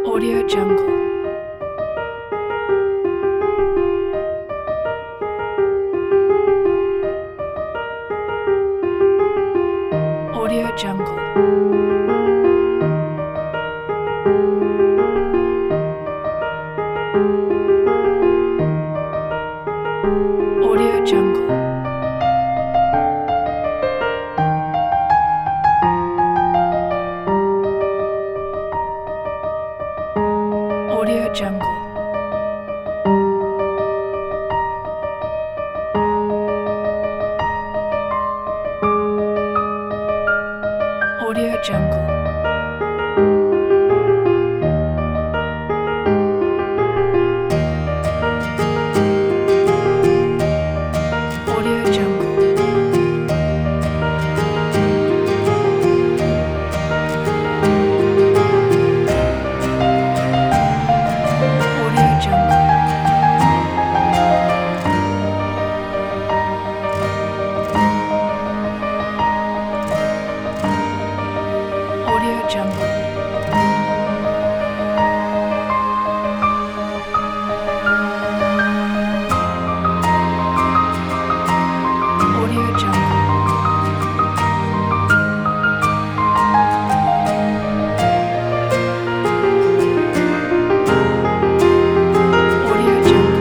Audio Jungle. Audio Jungle. Audio Jungle. Audio Jungle. Audio Jungle. Audio Jungle. Audio Jungle. Audio Jungle. Audio Jungle. Audio Jungle.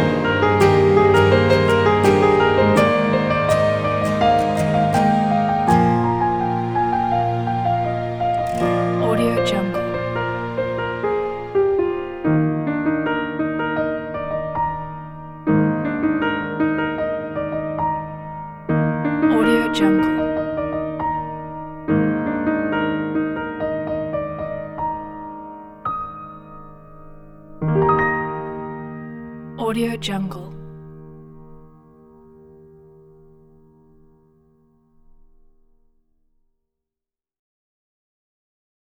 Audio Jungle. Audio Jungle. Audio Jungle.